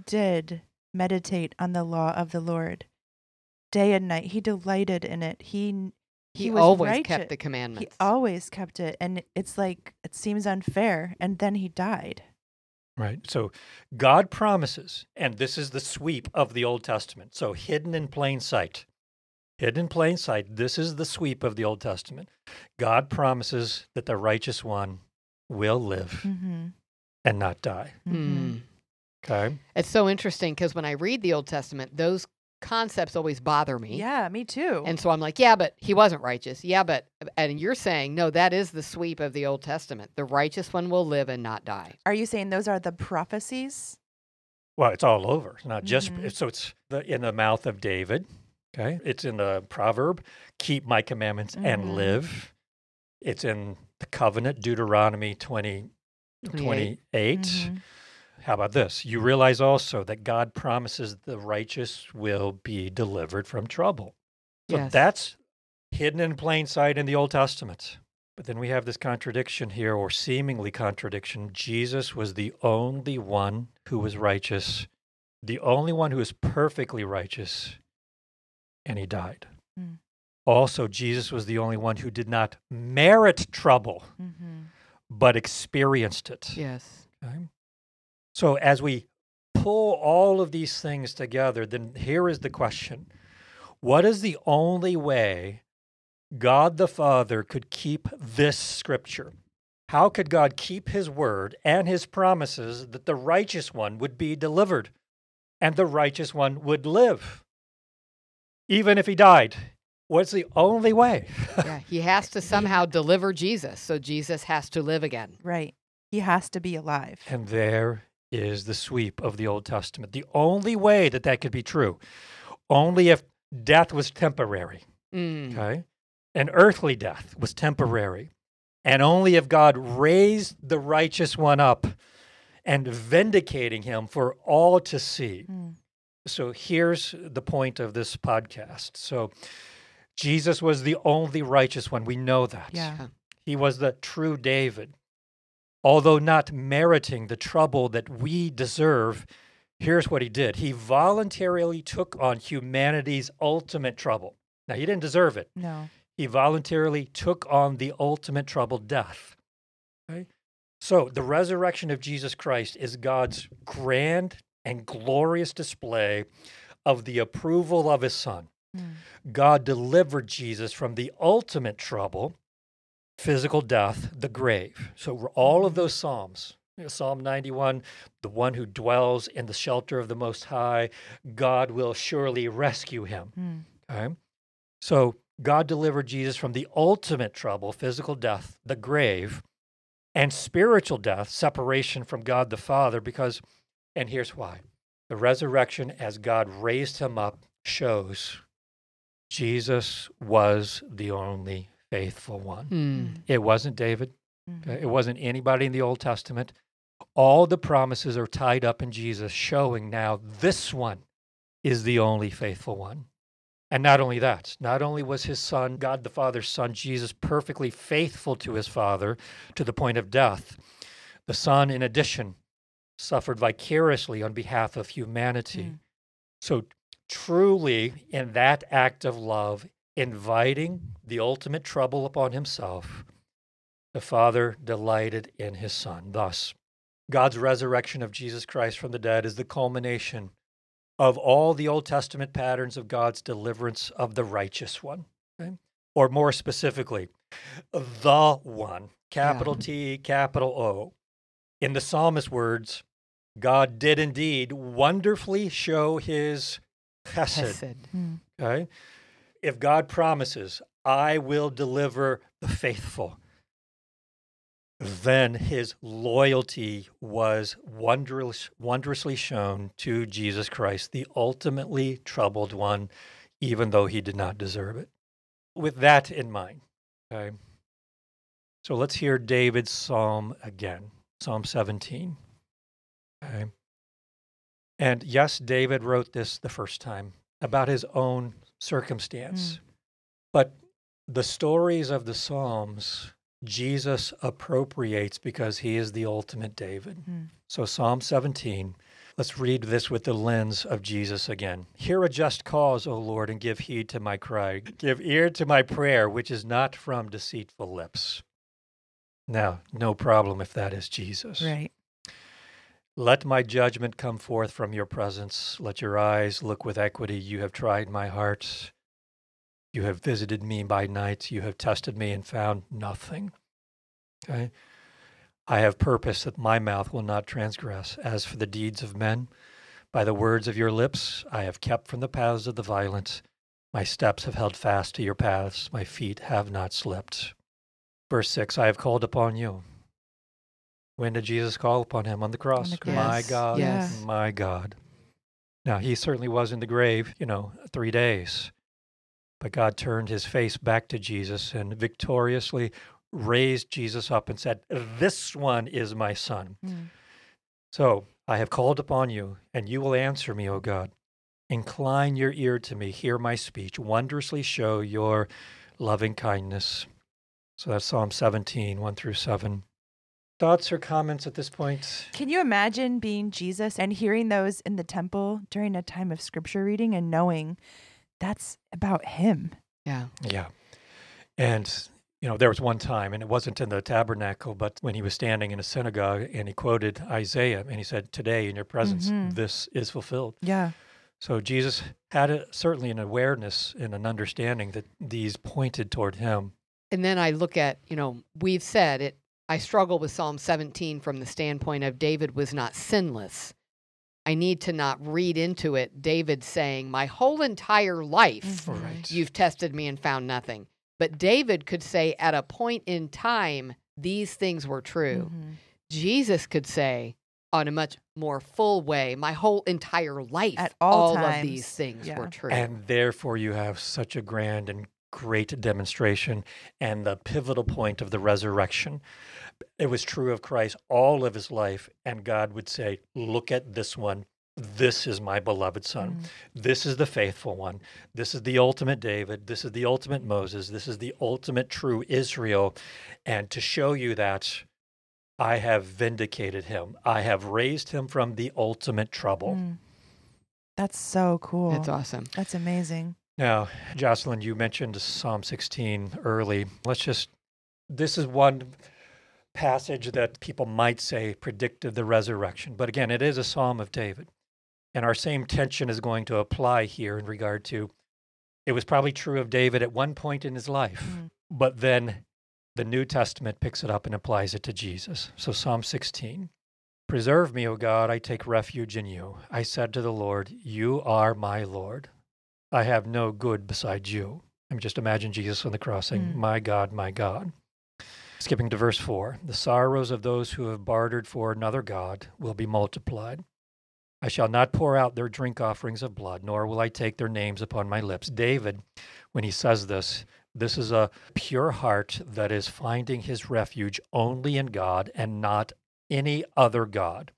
meditate on the law of the Lord day and night. He delighted in it. He was always righteous. kept the He commandments. always kept it. And it's like, it seems unfair. And then he died. Right. So God promises, and this is the sweep of the Old Testament. So hidden in plain sight. Hidden in plain sight, this is the sweep of the Old Testament. God promises that the righteous one will live Mm-hmm. and not die. Hmm. Okay? It's so interesting because when I read the Old Testament, those concepts always bother me. Yeah, me too. And so I'm like, yeah, but he wasn't righteous. Yeah, but, and you're saying, no, that is the sweep of the Old Testament. The righteous one will live and not die. Are you saying those are the prophecies? Well, it's all over. It's not just, Mhm. so it's in the mouth of David. Okay? It's in the proverb, keep my commandments and Mhm. live. It's in the covenant, Deuteronomy 28. 28. Mhm. how about this? You realize also that God promises the righteous will be delivered from trouble. So Yes. that's hidden in plain sight in the Old Testament. But then we have this contradiction here, or seemingly contradiction. Jesus was the only one who was righteous, the only one who was perfectly righteous, and he died. Mm. Also, Jesus was the only one who did not merit trouble, but experienced it. Yes. Okay? So as we pull all of these things together, then here is the question. What is the only way God the Father could keep this scripture? How could God keep his word and his promises that the righteous one would be delivered and the righteous one would live, even if he died? What's the only way? Yeah. He has to somehow deliver Jesus. So Jesus has to live again. Right. He has to be alive. And there is the sweep of the Old Testament. The only way that that could be true, only if death was temporary, okay? An earthly death was temporary. And only if God raised the righteous one up and vindicating him for all to see. So here's the point of this podcast. So Jesus was the only righteous one. We know that. Yeah. He was the true David. Although not meriting the trouble that we deserve, here's what he did. He voluntarily took on humanity's ultimate trouble. Now, he didn't deserve it. No. He voluntarily took on the ultimate trouble, death. Okay? So the resurrection of Jesus Christ is God's grand and glorious display of the approval of his Son. God delivered Jesus from the ultimate trouble, physical death, the grave. So all of those Psalms, Psalm 91, the one who dwells in the shelter of the Most High, God will surely rescue him. Okay? So God delivered Jesus from the ultimate trouble, physical death, the grave, and spiritual death, separation from God the Father, because, and here's why, the resurrection as God raised him up shows Jesus was the only faithful one. It wasn't David. Okay? It wasn't anybody in the Old Testament. All the promises are tied up in Jesus, showing now this one is the only faithful one. And not only that, not only was his Son, God the Father's Son, Jesus, perfectly faithful to his Father to the point of death, the Son, in addition, suffered vicariously on behalf of humanity. So truly, in that act of love, inviting the ultimate trouble upon himself, the Father delighted in his Son. Thus, God's resurrection of Jesus Christ from the dead is the culmination of all the Old Testament patterns of God's deliverance of the righteous one. Okay? Or more specifically, the one, capital T, capital O. In the psalmist's words, God did indeed wonderfully show his chesed. Okay? If God promises, I will deliver the faithful, then his loyalty was wondrously shown to Jesus Christ, the ultimately troubled one, even though he did not deserve it. With that in mind, okay, so let's hear David's psalm again, Psalm 17. Okay. And yes, David wrote this the first time about his own circumstance, but the stories of the Psalms Jesus appropriates because he is the ultimate David. So Psalm 17, let's read this with the lens of Jesus again. Hear a just cause, O Lord, and give heed to my cry. Give ear to my prayer, which is not from deceitful lips. Now, no problem if that is Jesus. Right. Let my judgment come forth from your presence. Let your eyes look with equity. You have tried my heart. You have visited me by night. You have tested me and found nothing. Okay? I have purpose that my mouth will not transgress. As for the deeds of men, by the words of your lips, I have kept from the paths of the violent. My steps have held fast to your paths. My feet have not slipped. Verse 6, I have called upon you. When did Jesus call upon him? On the cross. On the cross. My Yes, God, yes. my God. Now, he certainly was in the grave, 3 days. But God turned his face back to Jesus and victoriously raised Jesus up and said, this one is my son. So I have called upon you, and you will answer me, O God. Incline your ear to me, hear my speech, wondrously show your loving kindness. So that's Psalm 17, 1 through 7. Thoughts or comments at this point? Can you imagine being Jesus and hearing those in the temple during a time of scripture reading and knowing that's about him? Yeah. Yeah. And, there was one time, and it wasn't in the tabernacle, but when he was standing in a synagogue and he quoted Isaiah, and he said, today in your presence, this is fulfilled. Yeah. So Jesus had certainly an awareness and an understanding that these pointed toward him. And then I look at, we've said it, I struggle with Psalm 17 from the standpoint of David was not sinless. I need to not read into it David saying, my whole entire life, Right. you've tested me and found nothing. But David could say at a point in time, these things were true. Jesus could say on a much more full way, my whole entire life, At all of times. these things were true. And therefore you have such a grand and great demonstration and the pivotal point of the resurrection. It was true of Christ all of his life, and God would say, look at this one. This is my beloved son. This is the faithful one. This is the ultimate David. This is the ultimate Moses. This is the ultimate true Israel. And to show you that I have vindicated him. I have raised him from the ultimate trouble. That's so cool. That's awesome. That's amazing. Now, Jocelyn, you mentioned Psalm 16 early. This is one passage that people might say predicted the resurrection. But again, it is a Psalm of David. And our same tension is going to apply here in regard to, it was probably true of David at one point in his life, but then the New Testament picks it up and applies it to Jesus. So Psalm 16, preserve me, O God, I take refuge in you. I said to the Lord, you are my Lord. I have no good beside you. I mean, just imagine Jesus on the cross saying, my God, my God. Skipping to verse 4, the sorrows of those who have bartered for another God will be multiplied. I shall not pour out their drink offerings of blood, nor will I take their names upon my lips. David, when he says this is a pure heart that is finding his refuge only in God and not any other God.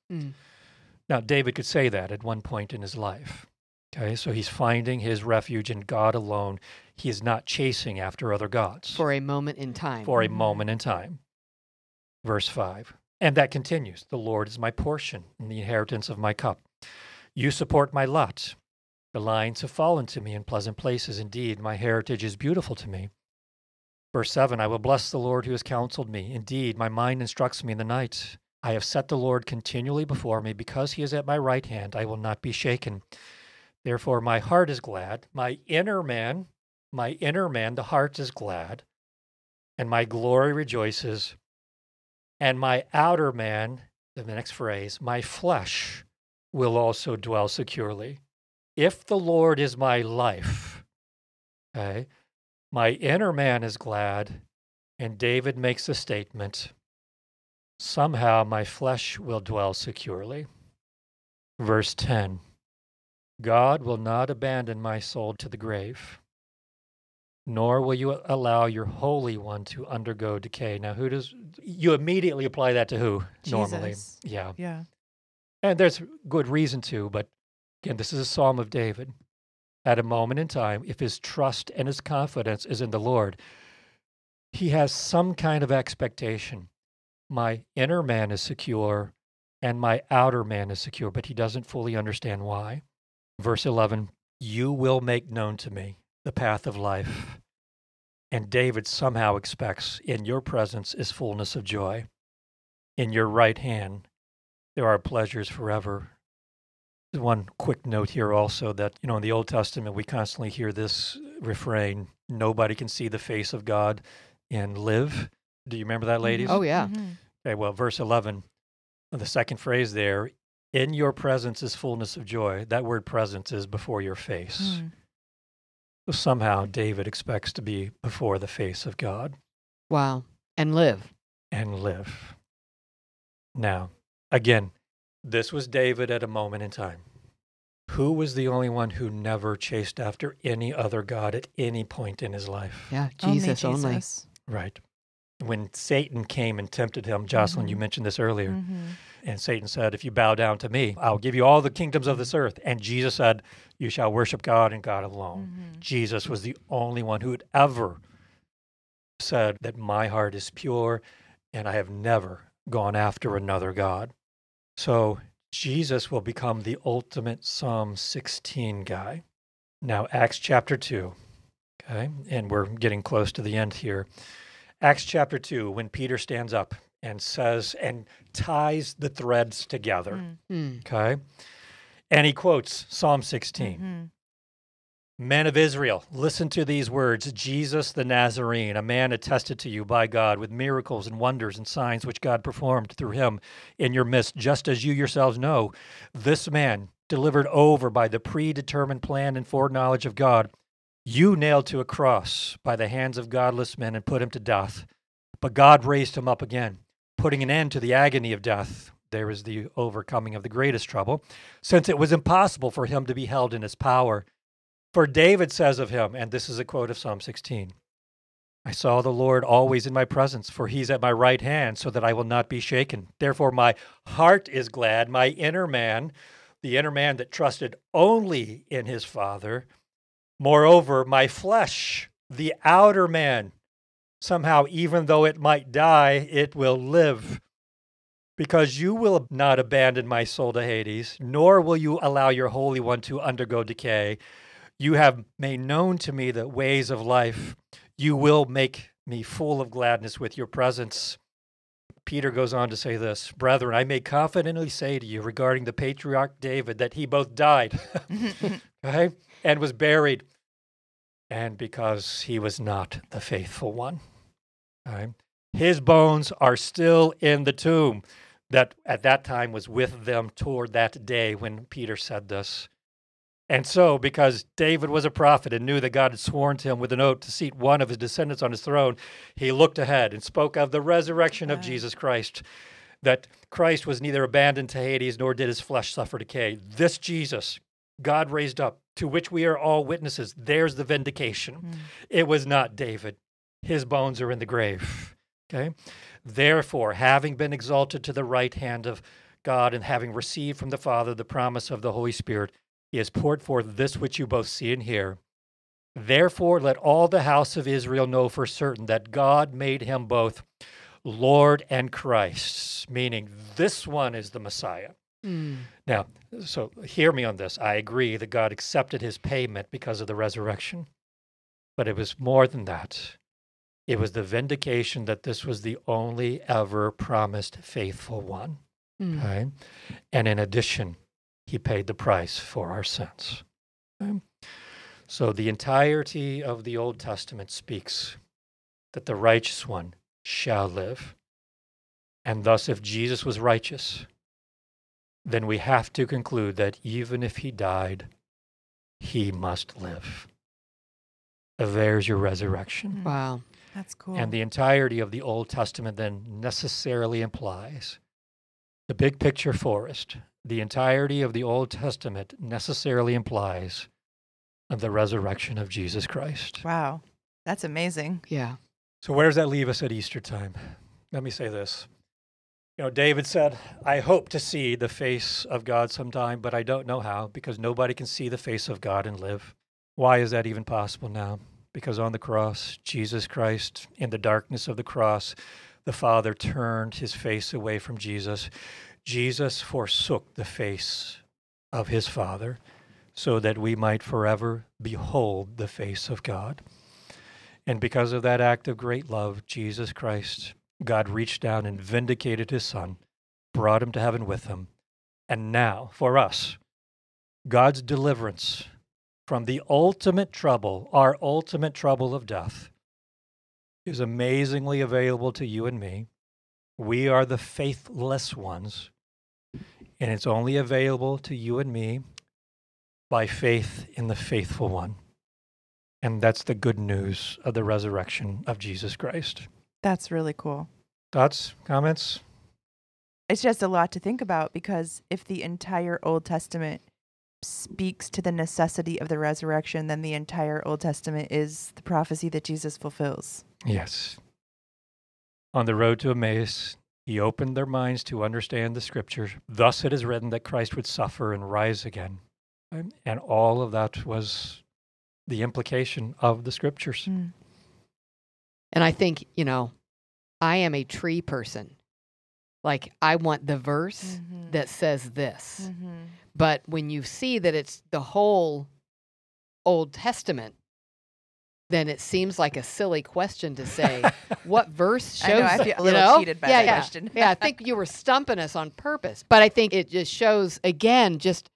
Now, David could say that at one point in his life. Okay, so he's finding his refuge in God alone. He is not chasing after other gods. For a moment in time. For a moment in time. Verse 5. And that continues. The Lord is my portion and the inheritance of my cup. You support my lot. The lines have fallen to me in pleasant places. Indeed, my heritage is beautiful to me. Verse 7. I will bless the Lord who has counseled me. Indeed, my mind instructs me in the night. I have set the Lord continually before me. Because he is at my right hand, I will not be shaken. Therefore, my heart is glad. My inner man, the heart is glad. And my glory rejoices. And my outer man, the next phrase, my flesh will also dwell securely. If the Lord is my life, okay, my inner man is glad. And David makes a statement, somehow my flesh will dwell securely. Verse 10. God will not abandon my soul to the grave, nor will you allow your Holy One to undergo decay. Now, you immediately apply that to who? Jesus. Normally. Yeah. Yeah. And there's good reason to, but again, this is a Psalm of David. At a moment in time, if his trust and his confidence is in the Lord, he has some kind of expectation. My inner man is secure and my outer man is secure, but he doesn't fully understand why. Verse 11, you will make known to me the path of life. And David somehow expects, in your presence is fullness of joy. In your right hand, there are pleasures forever. One quick note here also that, in the Old Testament, we constantly hear this refrain, nobody can see the face of God and live. Do you remember that, ladies? Oh, yeah. Okay, well, verse 11, the second phrase there, in your presence is fullness of joy. That word presence is before your face. So somehow David expects to be before the face of God. Wow. And live. And live. Now, again, this was David at a moment in time. Who was the only one who never chased after any other God at any point in his life? Yeah, Jesus only. Jesus. Right. When Satan came and tempted him, Jocelyn, you mentioned this earlier. And Satan said, if you bow down to me, I'll give you all the kingdoms of this earth. And Jesus said, you shall worship God and God alone. Jesus was the only one who had ever said that my heart is pure and I have never gone after another God. So Jesus will become the ultimate Psalm 16 guy. Now, Acts chapter 2, okay, and we're getting close to the end here. Acts chapter 2, when Peter stands up and says, and ties the threads together, okay, and he quotes Psalm 16. Men of Israel, listen to these words. Jesus the Nazarene, a man attested to you by God with miracles and wonders and signs which God performed through him in your midst, just as you yourselves know. This man, delivered over by the predetermined plan and foreknowledge of God, you nailed to a cross by the hands of godless men and put him to death. But God raised him up again, putting an end to the agony of death. There is the overcoming of the greatest trouble, since it was impossible for him to be held in his power. For David says of him, and this is a quote of Psalm 16, I saw the Lord always in my presence, for he's at my right hand, so that I will not be shaken. Therefore my heart is glad, my inner man, the inner man that trusted only in his Father. Moreover, my flesh, the outer man, somehow, even though it might die, it will live. Because you will not abandon my soul to Hades, nor will you allow your Holy One to undergo decay. You have made known to me the ways of life. You will make me full of gladness with your presence. Peter goes on to say this, brethren, I may confidently say to you regarding the patriarch David that he both died okay, and was buried, and because he was not the faithful one. Okay? His bones are still in the tomb that at that time was with them toward that day when Peter said this. And so, because David was a prophet and knew that God had sworn to him with an oath to seat one of his descendants on his throne, he looked ahead and spoke of the resurrection of Jesus Christ, that Christ was neither abandoned to Hades nor did his flesh suffer decay. This Jesus, God raised up, to which we are all witnesses. There's the vindication. It was not David. His bones are in the grave. Okay? Therefore, having been exalted to the right hand of God and having received from the Father the promise of the Holy Spirit, he has poured forth this which you both see and hear. Therefore, let all the house of Israel know for certain that God made him both Lord and Christ, meaning this one is the Messiah. Now, so hear me on this. I agree that God accepted his payment because of the resurrection, but it was more than that. It was the vindication that this was the only ever promised faithful one. Okay? And in addition, he paid the price for our sins. Okay? So the entirety of the Old Testament speaks that the righteous one shall live. And thus, if Jesus was righteous, then we have to conclude that even if he died, he must live. There's your resurrection. Wow. That's cool. And the entirety of the Old Testament then necessarily implies the big picture forest. The entirety of the Old Testament necessarily implies the resurrection of Jesus Christ. Wow. That's amazing. Yeah. So where does that leave us at Easter time? Let me say this. You know, David said, I hope to see the face of God sometime, but I don't know how, because nobody can see the face of God and live. Why is that even possible now? Because on the cross, Jesus Christ, in the darkness of the cross, the Father turned his face away from Jesus. Jesus forsook the face of his Father so that we might forever behold the face of God. And because of that act of great love, Jesus Christ, God reached down and vindicated his Son, brought him to heaven with him. And now, for us, God's deliverance from the ultimate trouble, our ultimate trouble of death, is amazingly available to you and me. We are the faithless ones, and it's only available to you and me by faith in the faithful one. And that's the good news of the resurrection of Jesus Christ. That's really cool. Thoughts, comments? It's just a lot to think about, because if the entire Old Testament speaks to the necessity of the resurrection, then the entire Old Testament is the prophecy that Jesus fulfills. Yes. On the road to Emmaus, He opened their minds to understand the scriptures. Thus it is written that Christ would suffer and rise again. And all of that was the implication of the scriptures. Mm. And I think, I am a tree person. Like, I want the verse that says this. Mm-hmm. But when you see that it's the whole Old Testament, then it seems like a silly question to say, what verse shows I know, I it, feel a little cheated by that yeah. question. Yeah, I think you were stumping us on purpose. But I think it just shows, again, just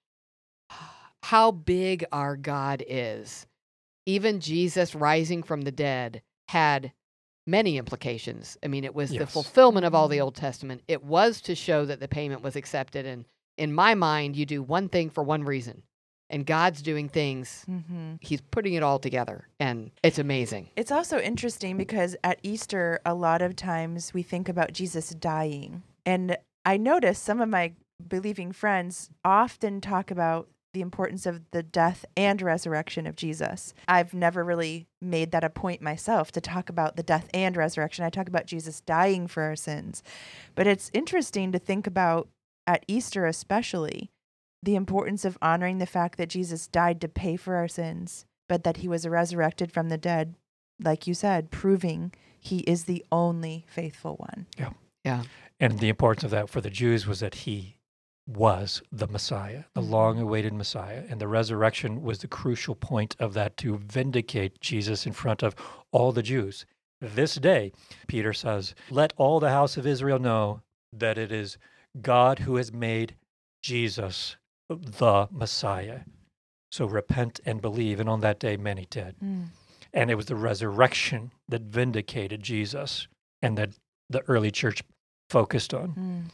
how big our God is. Even Jesus rising from the dead had many implications. I mean, it was the Yes. fulfillment of all the Old Testament. It was to show that the payment was accepted. And in my mind, you do one thing for one reason. And God's doing things, he's putting it all together. And it's amazing. It's also interesting because at Easter, a lot of times we think about Jesus dying. And I notice some of my believing friends often talk about the importance of the death and resurrection of Jesus. I've never really made that a point myself to talk about the death and resurrection. I talk about Jesus dying for our sins. But it's interesting to think about at Easter especially, the importance of honoring the fact that Jesus died to pay for our sins, but that he was resurrected from the dead, like you said, proving he is the only faithful one. Yeah. And the importance of that for the Jews was that he was the Messiah, the long-awaited Messiah. And the resurrection was the crucial point of that to vindicate Jesus in front of all the Jews. This day, Peter says, let all the house of Israel know that it is God who has made Jesus the Messiah. So repent and believe. And on that day, many did. And it was the resurrection that vindicated Jesus and that the early church focused on.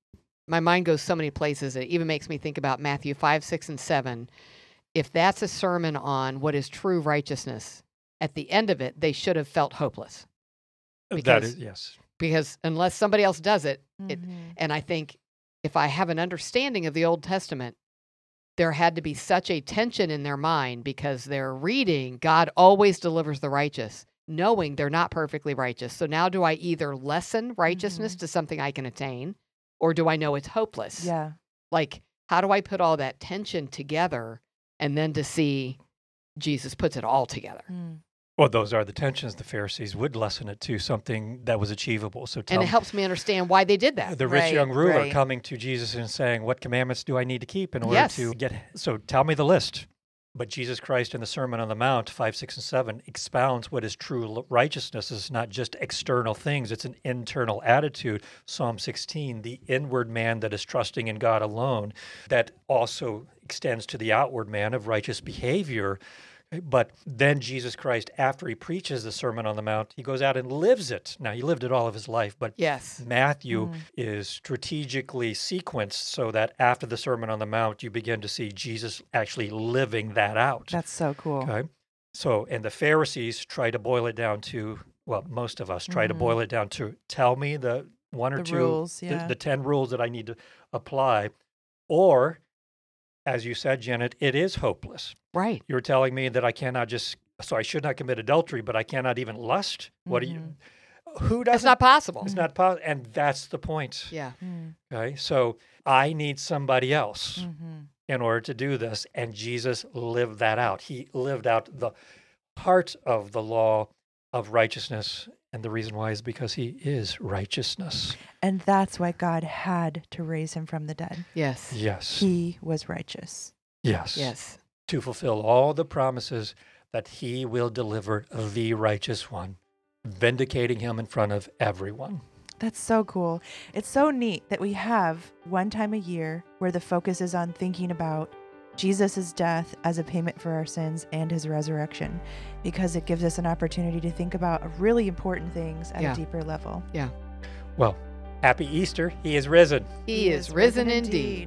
My mind goes so many places. It even makes me think about Matthew 5, 6, and 7. If that's a sermon on what is true righteousness, at the end of it, they should have felt hopeless. That is, yes. Because unless somebody else does it, and I think if I have an understanding of the Old Testament, there had to be such a tension in their mind because they're reading, God always delivers the righteous, knowing they're not perfectly righteous. So now do I either lessen righteousness to something I can attain, or do I know it's hopeless? Yeah. Like, how do I put all that tension together and then to see Jesus puts it all together? Well, those are the tensions. The Pharisees would lessen it to something that was achievable. So And it helps me understand why they did that. the rich Right, young ruler right. coming to Jesus and saying, what commandments do I need to keep in order to get? So tell me the list. But Jesus Christ in the Sermon on the Mount, 5, 6, and 7, expounds what is true righteousness. It's not just external things. It's an internal attitude. Psalm 16, the inward man that is trusting in God alone, that also extends to the outward man of righteous behavior. But then Jesus Christ, after he preaches the Sermon on the Mount, he goes out and lives it. Now, he lived it all of his life, but Yes. Matthew is strategically sequenced so that after the Sermon on the Mount, you begin to see Jesus actually living that out. That's so cool. Okay. So, and the Pharisees try to boil it down to, well, most of us try to boil it down to tell me the one or The two, rules, yeah. the 10 rules that I need to apply. Or, as you said, Janet, it is hopeless. Right. You're telling me that I cannot just, so I should not commit adultery, but I cannot even lust? What do you, who does That's not possible. It's not possible. And that's the point. Yeah. Okay. So I need somebody else in order to do this. And Jesus lived that out. He lived out the heart of the law of righteousness. And the reason why is because he is righteousness. And that's why God had to raise him from the dead. Yes. Yes. He was righteous. Yes. Yes. To fulfill all the promises that he will deliver the righteous one, vindicating him in front of everyone. That's so cool. It's so neat that we have one time a year where the focus is on thinking about Jesus' death as a payment for our sins and his resurrection, because it gives us an opportunity to think about really important things at Yeah. a deeper level. Yeah. Well, happy Easter. He is risen. He is risen indeed.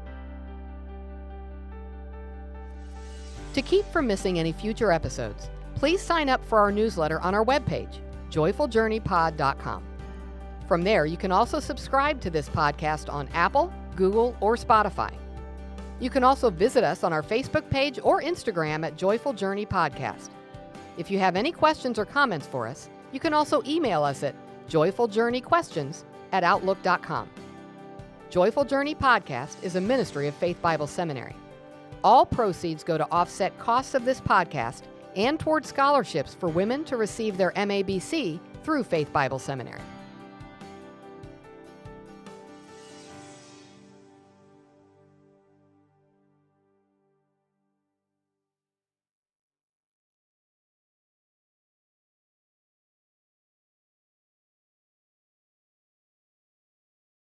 To keep from missing any future episodes, please sign up for our newsletter on our webpage, joyfuljourneypod.com. From there, you can also subscribe to this podcast on Apple, Google, or Spotify. You can also visit us on our Facebook page or Instagram at Joyful Journey Podcast. If you have any questions or comments for us, you can also email us at joyfuljourneyquestions joyfuljourney@outlook.com. Joyful Journey Podcast is a ministry of Faith Bible Seminary. All proceeds go to offset costs of this podcast and toward scholarships for women to receive their MABC through Faith Bible Seminary.